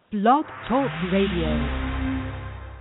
Blog Talk Radio.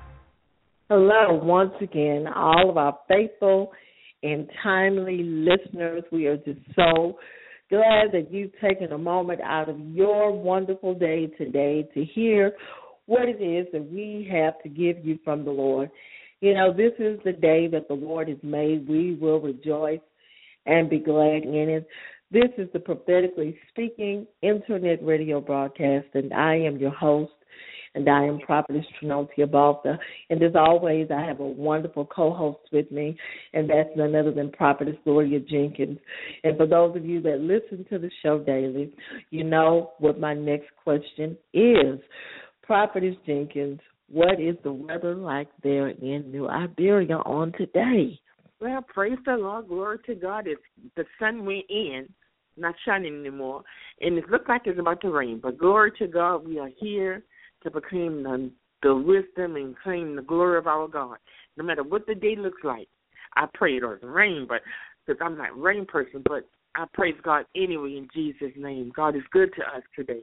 Hello, once again, all of our faithful and timely listeners. We are just so glad that you've taken a moment out of your wonderful day today to hear what it is that we have to give you from the Lord. You know, this is the day that the Lord has made. We will rejoice and be glad in it. This is the Prophetically Speaking Internet Radio broadcast, and I am your host, and I am Prophetess Trinotia Balta. And as always, I have a wonderful co-host with me, and that's none other than Prophetess Gloria Jenkins. And for those of you that listen to the show daily, you know what my next question is. Prophetess Jenkins, what is the weather like there in New Iberia on today? Well, praise the Lord, glory to God. It's the sun went in, not shining anymore, and it looks like it's about to rain. But glory to God, we are here to proclaim the wisdom and claim the glory of our God. No matter what the day looks like, I pray it doesn't rain, but because I'm not a rain person, but I praise God anyway in Jesus' name. God is good to us today.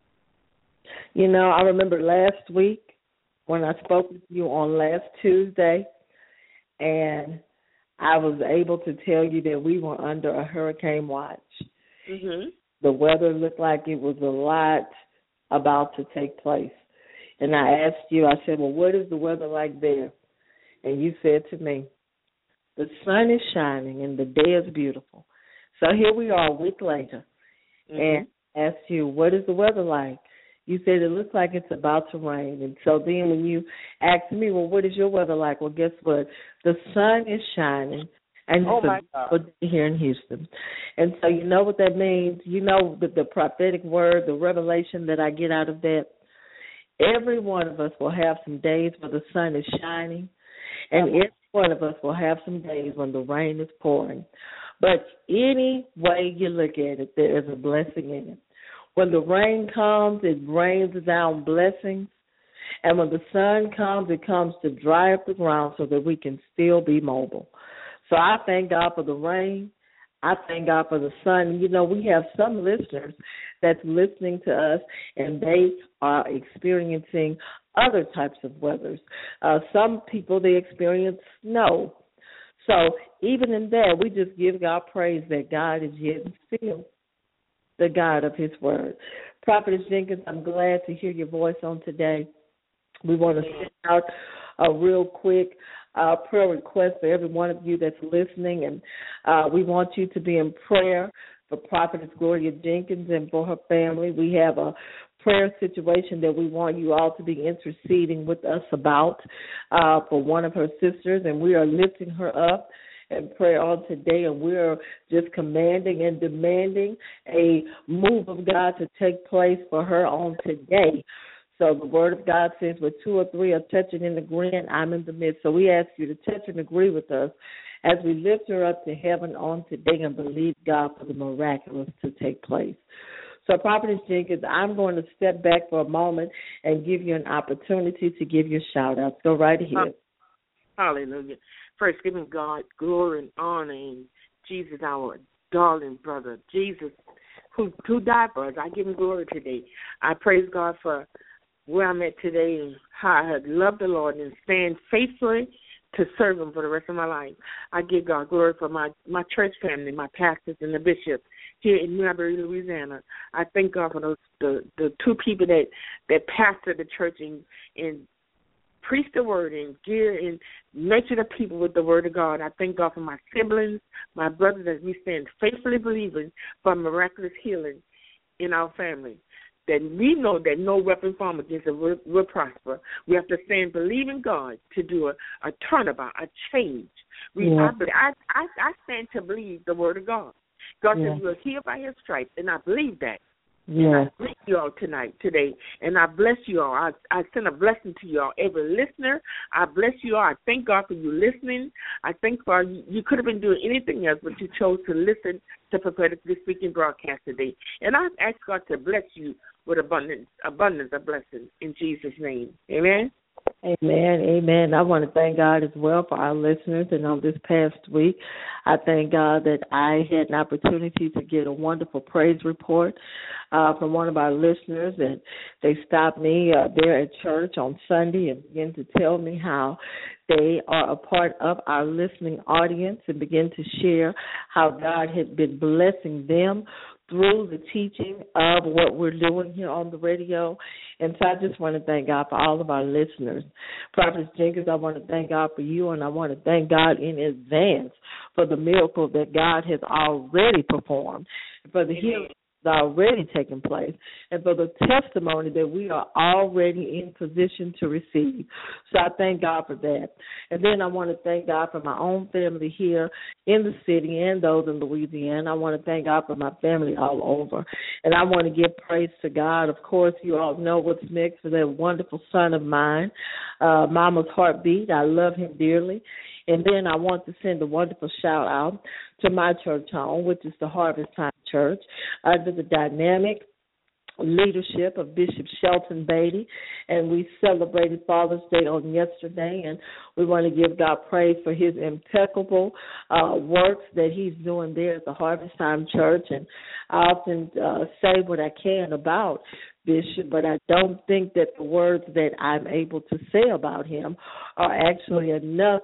You know, I remember last week when I spoke with you on last Tuesday, and I was able to tell you that we were under a hurricane watch. Mm-hmm. The weather looked like it was a lot about to take place. And I asked you, I said, well, what is the weather like there? And you said to me, the sun is shining and the day is beautiful. So here we are a week later, and asked you, what is the weather like? You said it looks like it's about to rain. And so then when you asked me, well, what is your weather like? Well, guess what? The sun is shining, and it's a beautiful day here in Houston. And so you know what that means? You know the prophetic word, the revelation that I get out of that? Every one of us will have some days where the sun is shining, and every one of us will have some days when the rain is pouring. But any way you look at it, there is a blessing in it. When the rain comes, it rains down blessings. And when the sun comes, it comes to dry up the ground so that we can still be mobile. So I thank God for the rain. I thank God for the sun. You know, we have some listeners that's listening to us, and they are experiencing other types of weathers. Some people, they experience snow. So even in that, we just give God praise that God is yet still the God of his word. Prophetess Jenkins, I'm glad to hear your voice on today. We want to send out a real quick prayer request for every one of you that's listening, and we want you to be in prayer for Prophetess Gloria Jenkins and for her family. We have a prayer situation that we want you all to be interceding with us about for one of her sisters, and we are lifting her up and prayer on today, and we're just commanding and demanding a move of God to take place for her on today. So the word of God says, where two or three are touching and agreeing, I'm in the midst. So we ask you to touch and agree with us as we lift her up to heaven on today and believe God for the miraculous to take place. So, Prophetess Jenkins, I'm going to step back for a moment and give you an opportunity to give your shout-outs. Go right ahead. Hallelujah. First, giving God glory and honor in Jesus, our darling brother, Jesus, who died for us. I give him glory today. I praise God for where I'm at today and how I have loved the Lord and stand faithfully to serve him for the rest of my life. I give God glory for my church family, my pastors and the bishops here in New Iberia, Louisiana. I thank God for the two people that pastor the church and preach the word and gear and nurture the people with the word of God. I thank God for my siblings, my brothers, as we stand faithfully believing for miraculous healing in our family. That we know that no weapon formed against us will prosper. We have to stand believing God to do a turnabout, a change. I stand to believe the word of God. God says we're healed by his stripes, and I believe that. Yeah. I bless you all today, and I bless you all. I send a blessing to you all. Every listener, I bless you all. I thank God for you listening. I thank for you could have been doing anything else, but you chose to listen to Prophetically Speaking broadcast today. And I ask God to bless you with abundance of blessings in Jesus' name. Amen. Amen, amen. I want to thank God as well for our listeners. And on this past week, I thank God that I had an opportunity to get a wonderful praise report from one of our listeners. And they stopped me there at church on Sunday and began to tell me how they are a part of our listening audience and begin to share how God had been blessing them through the teaching of what we're doing here on the radio. And so I just want to thank God for all of our listeners. Prophet Jenkins, I want to thank God for you, and I want to thank God in advance for the miracle that God has already performed, for the healing that's already taken place, and for the testimony that we are already in position to receive. So I thank God for that. And then I want to thank God for my own family here in the city and those in Louisiana. I want to thank God for my family all over. And I want to give praise to God. Of course, you all know what's next for that wonderful son of mine, Mama's Heartbeat. I love him dearly. And then I want to send a wonderful shout-out to my church home, which is the Harvest Time Church, under the dynamic leadership of Bishop Shelton Beatty. And we celebrated Father's Day on yesterday, and we want to give God praise for his impeccable works that he's doing there at the Harvest Time Church. And I often say what I can about Bishop, but I don't think that the words that I'm able to say about him are actually enough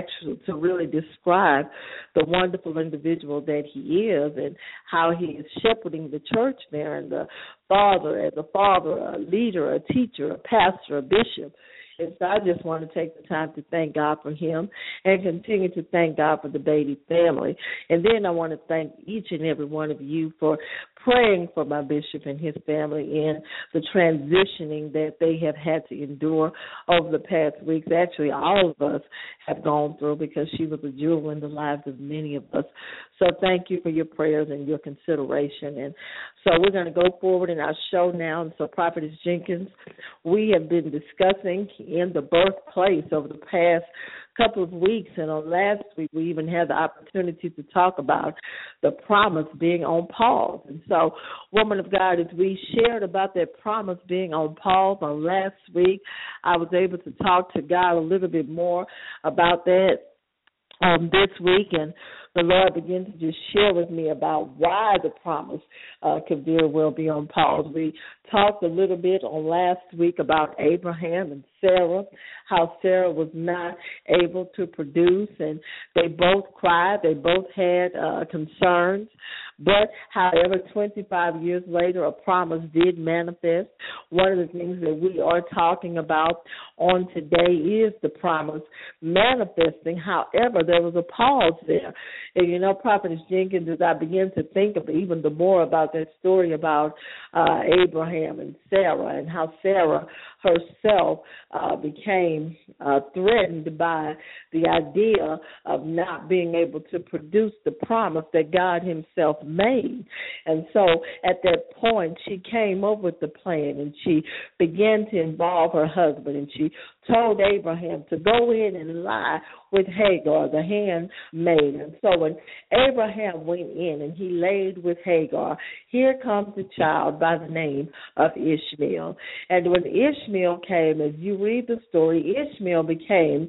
to really describe the wonderful individual that he is and how he is shepherding the church there, and the father, as a father, a leader, a teacher, a pastor, a bishop. And so I just want to take the time to thank God for him and continue to thank God for the Beatty family. And then I want to thank each and every one of you for praying for my bishop and his family in the transitioning that they have had to endure over the past weeks. Actually, all of us have gone through, because she was a jewel in the lives of many of us. So thank you for your prayers and your consideration. And so we're going to go forward in our show now. And so, Prophetess Jenkins, we have been discussing in the birthplace over the past couple of weeks, and on last week we even had the opportunity to talk about the promise being on pause. And so, woman of God, as we shared about that promise being on pause on last week, I was able to talk to God a little bit more about that this week, and the Lord began to just share with me about why the promise could very well be on pause. We talked a little bit on last week about Abraham and Sarah, how Sarah was not able to produce, and they both cried. They both had concerns. But, however, 25 years later, a promise did manifest. One of the things that we are talking about on today is the promise manifesting. However, there was a pause there. And, you know, Prophetess Jenkins, as I began to think of even the more about that story about Abraham and Sarah, and how Sarah herself became threatened by the idea of not being able to produce the promise that God himself made. And so at that point, she came up with the plan, and she began to involve her husband, and she told Abraham to go in and lie with Hagar, the handmaid. And so when Abraham went in and he laid with Hagar, here comes a child by the name of Ishmael. And when Ishmael came, as you read the story, Ishmael became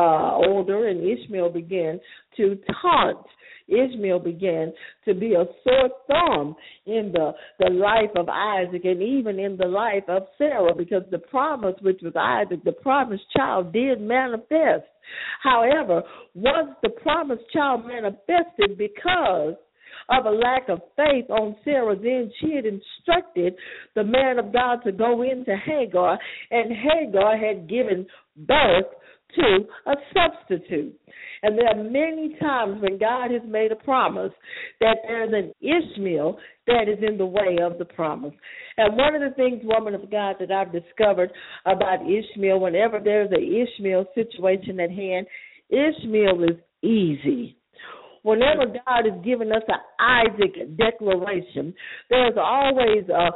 older, and Ishmael began to taunt. Ishmael began to be a sore thumb in the life of Isaac, and even in the life of Sarah, because the promise, which was Isaac, the promised child, did manifest. However, once the promised child manifested, because of a lack of faith on Sarah's end, she had instructed the man of God to go into Hagar, and Hagar had given birth to a substitute. And there are many times when God has made a promise that there's an Ishmael that is in the way of the promise. And one of the things, woman of God, that I've discovered about Ishmael, whenever there's an Ishmael situation at hand, Ishmael is easy. Whenever God has given us an Isaac declaration, there's always a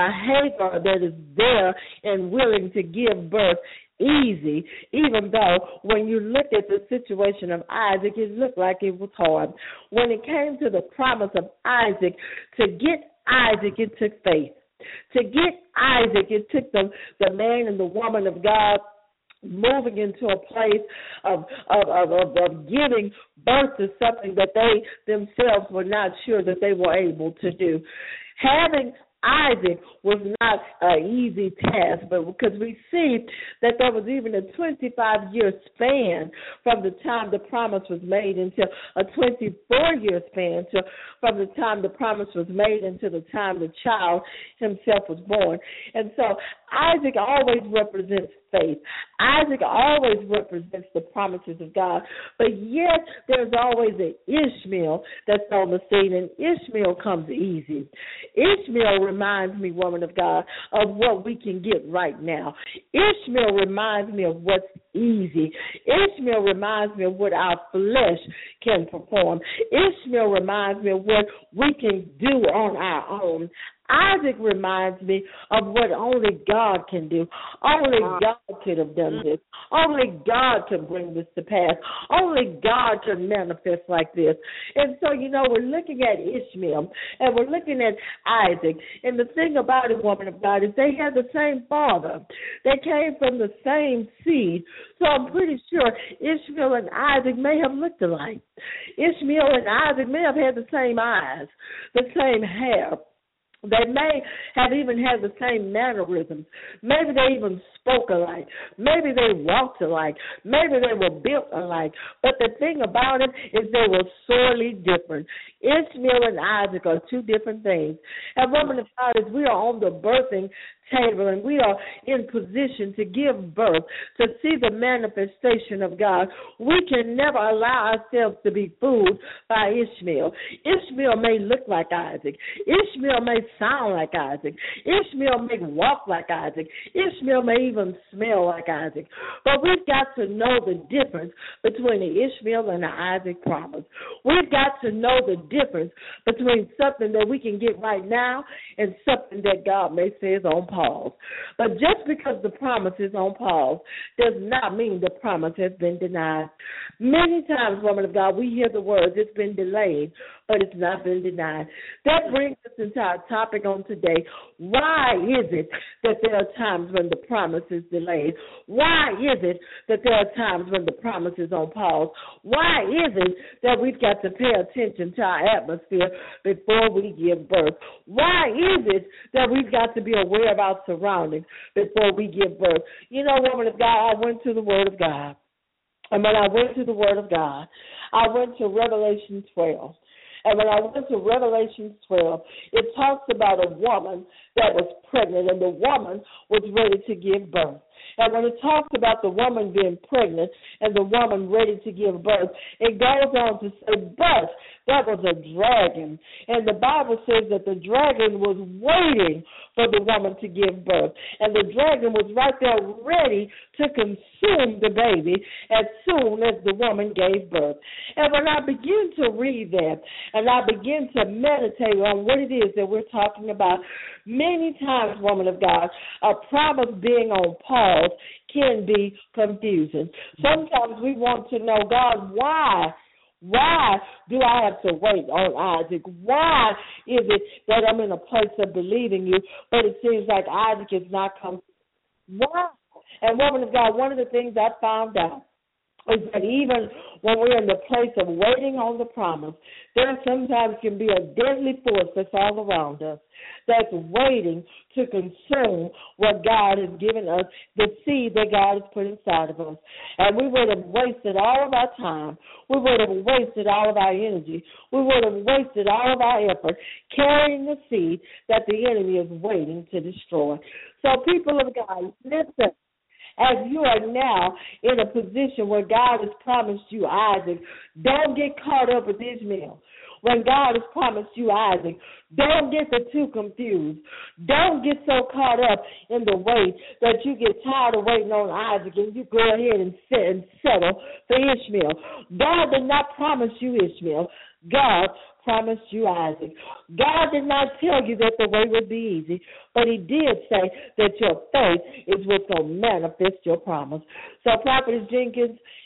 Hagar that is there and willing to give birth easy, even though when you look at the situation of Isaac, it looked like it was hard. When it came to the promise of Isaac, to get Isaac, it took faith. To get Isaac, it took the man and the woman of God moving into a place of giving birth to something that they themselves were not sure that they were able to do. Having Isaac was not an easy task, but because we see that there was even a 25-year span from the time the promise was made until a 24-year span from the time the promise was made until the time the child himself was born. And so Isaac always represents faith. Isaac always represents the promises of God. But yet there's always an Ishmael that's on the scene, and Ishmael comes easy. Ishmael reminds me, woman of God, of what we can get right now. Ishmael reminds me of what's easy. Ishmael reminds me of what our flesh can perform. Ishmael reminds me of what we can do on our own. Isaac reminds me of what only God can do. Only God could have done this. Only God could bring this to pass. Only God could manifest like this. And so, we're looking at Ishmael and we're looking at Isaac. And the thing about it, woman of God, is they had the same father. They came from the same seed. So I'm pretty sure Ishmael and Isaac may have looked alike. Ishmael and Isaac may have had the same eyes, the same hair. They may have even had the same mannerisms. Maybe they even spoke alike. Maybe they walked alike. Maybe they were built alike. But the thing about it is they were sorely different. Ishmael and Isaac are two different things. And woman of God, as we are on the birthing table and we are in position to give birth, to see the manifestation of God, we can never allow ourselves to be fooled by Ishmael. Ishmael may look like Isaac. Ishmael may sound like Isaac. Ishmael may walk like Isaac. Ishmael may even smell like Isaac. But we've got to know the difference between the Ishmael and the Isaac promise. We've got to know the difference between something that we can get right now and something that God may say is on pause. But just because the promise is on pause does not mean the promise has been denied. Many times, woman of God, we hear the words, it's been delayed, but it's not been denied. That brings us into our topic on today. Why is it that there are times when the promise is delayed? Why is it that there are times when the promise is on pause? Why is it that we've got to pay attention to our atmosphere before we give birth? Why is it that we've got to be aware of our surroundings before we give birth? Woman of God, I went to the Word of God. And when I went to the Word of God, I went to Revelation 12. And when I went to Revelation 12, it talks about a woman that was pregnant, and the woman was ready to give birth. And when it talks about the woman being pregnant and the woman ready to give birth, it goes on to say, but that was a dragon. And the Bible says that the dragon was waiting for the woman to give birth. And the dragon was right there ready to consume the baby as soon as the woman gave birth. And when I begin to read that and I begin to meditate on what it is that we're talking about, many times, woman of God, a promise being on pause can be confusing. Sometimes we want to know, God, why? Why do I have to wait on Isaac? Why is it that I'm in a place of believing you, but it seems like Isaac is not coming? Why? And woman of God, one of the things I found out is that even when we're in the place of waiting on the promise, there sometimes can be a deadly force that's all around us that's waiting to consume what God has given us, the seed that God has put inside of us. And we would have wasted all of our time. We would have wasted all of our energy. We would have wasted all of our effort carrying the seed that the enemy is waiting to destroy. So people of God, listen. As you are now in a position where God has promised you Isaac, don't get caught up with Ishmael. When God has promised you Isaac, don't get the two confused. Don't get so caught up in the wait that you get tired of waiting on Isaac and you go ahead and settle for Ishmael. God did not promise you Ishmael. God promised you Isaac. God did not tell you that the way would be easy, but he did say that your faith is what's going to manifest your promise. So, Prophetess Jenkins,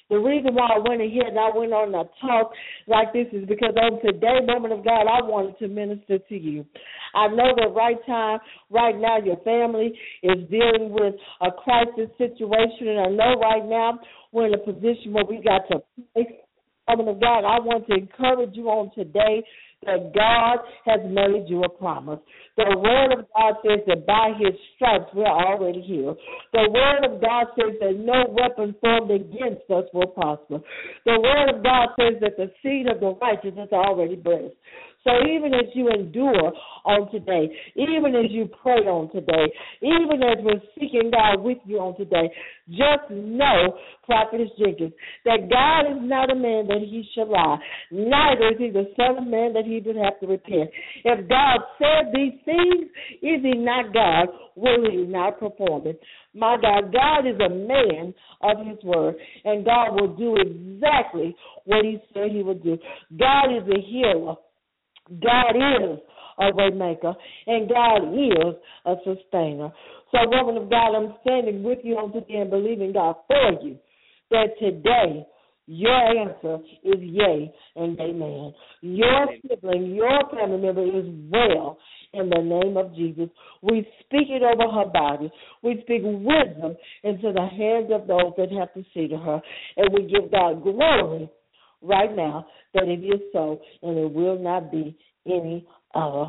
The reason why I went ahead and I went on a talk like this is because on today, woman of God, I wanted to minister to you. I know that right now, your family is dealing with a crisis situation, and I know right now we're in a position where we got to pray. Woman of God, I want to encourage you on today that God has made you a promise. The Word of God says that by His stripes we're already healed. The Word of God says that no weapon formed against us will prosper. The Word of God says that the seed of the righteous is already blessed. So even as you endure on today, even as you pray on today, even as we're seeking God with you on today, just know, Prophetess Jenkins, that God is not a man that He should lie, neither is He the Son of Man that He would have to repent. If God said these things, is He not God? Will He not perform it? My God, God is a man of His word, and God will do exactly what He said He would do. God is a healer. God is a way maker, and God is a sustainer. So, woman of God, I'm standing with you on today and believing God for you that today your answer is yea and amen. Your sibling, your family member is well in the name of Jesus. We speak it over her body. We speak wisdom into the hands of those that have to see to her, and we give God glory right now that it is so, and it will not be any otherwise.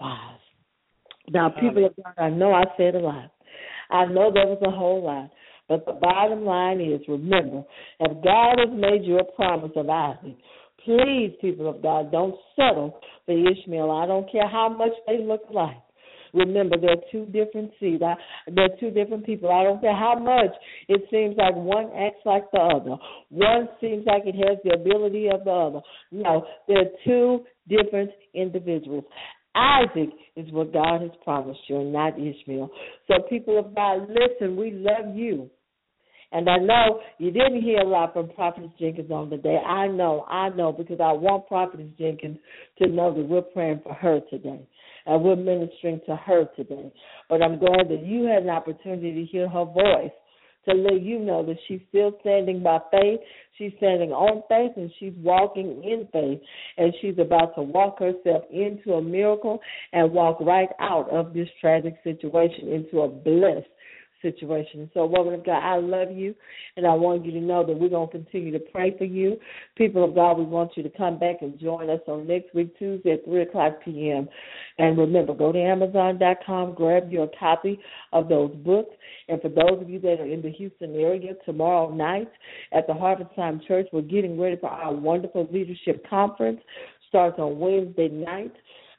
Now, people of God, I know I said a lot. I know there was a whole lot. But the bottom line is, remember, if God has made you a promise of Isaac, please, people of God, don't settle for Ishmael. I don't care how much they look alike. Remember, they're two different seeds. They're two different people. I don't care how much it seems like one acts like the other. One seems like it has the ability of the other. No, they're two different individuals. Isaac is what God has promised you, and not Ishmael. So, people of God, listen, we love you. And I know you didn't hear a lot from Prophetess Jenkins on the day. I know, because I want Prophetess Jenkins to know that we're praying for her today. And we're ministering to her today. But I'm glad that you had an opportunity to hear her voice, to let you know that she's still standing by faith. She's standing on faith, and she's walking in faith. And she's about to walk herself into a miracle and walk right out of this tragic situation into a blessed situation. So, woman of God, I love you, and I want you to know that we're going to continue to pray for you. People of God, we want you to come back and join us on next week, Tuesday at 3 o'clock p.m. And remember, go to Amazon.com, grab your copy of those books. And for those of you that are in the Houston area, tomorrow night at the Harvest Time Church, we're getting ready for our wonderful leadership conference. Starts on Wednesday night.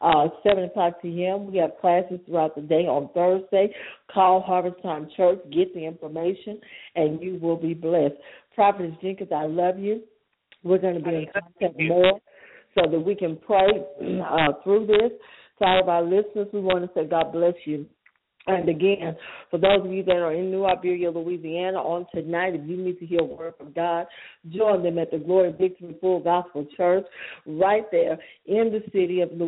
7 o'clock p.m. We have classes throughout the day on Thursday. Call Harvest Time Church, get the information, and you will be blessed. Prophetess Jenkins, I love you. We're going to be in contact more so that we can pray through this. To all of our listeners, we want to say God bless you. And again, for those of you that are in New Iberia, Louisiana, on tonight, if you need to hear a word from God, join them at the Glory Victory Full Gospel Church, right there in the city of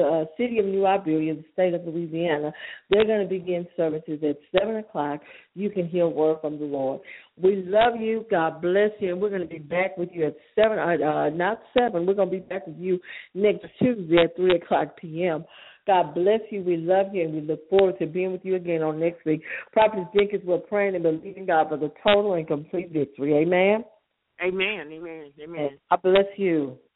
New Iberia, the state of Louisiana. They're going to begin services at 7 o'clock. You can hear a word from the Lord. We love you. God bless you. And we're going to be back with you at 7. Not 7. We're going to be back with you next Tuesday at 3 o'clock p.m. God bless you. We love you, and we look forward to being with you again on next week. Prophetess Jenkins, we're praying and believing God for the total and complete victory. Amen? Amen. Amen. Amen. God bless you.